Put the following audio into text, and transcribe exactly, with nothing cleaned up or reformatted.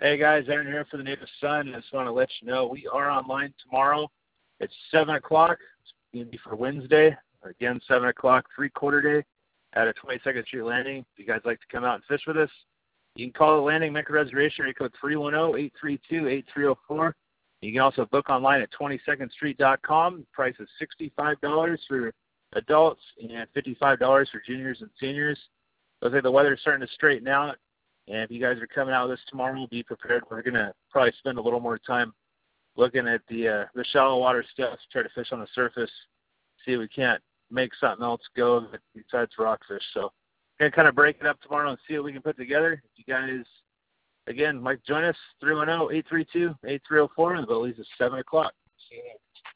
Hey guys, Aaron here for the Native Sun. I just want to let you know we are online tomorrow. It's seven o'clock. It's going to be for Wednesday. Again, seven o'clock, three-quarter day at a twenty-second Street Landing. If you guys like to come out and fish with us, you can call the landing, make a reservation, area code three one zero, eight three two, eight three zero four. You can also book online at twenty second street dot com. The price is sixty-five dollars for adults and fifty-five dollars for juniors and seniors. Looks like the weather's starting to straighten out. And if you guys are coming out with us tomorrow, be prepared. We're going to probably spend a little more time looking at the uh, the shallow water stuff, try to fish on the surface, see if we can't make something else go besides rockfish. So we're going to kind of break it up tomorrow and see what we can put together. If you guys, again, like join us, three one zero, eight three two, eight three zero four, and the bell leaves at seven o'clock. See you then.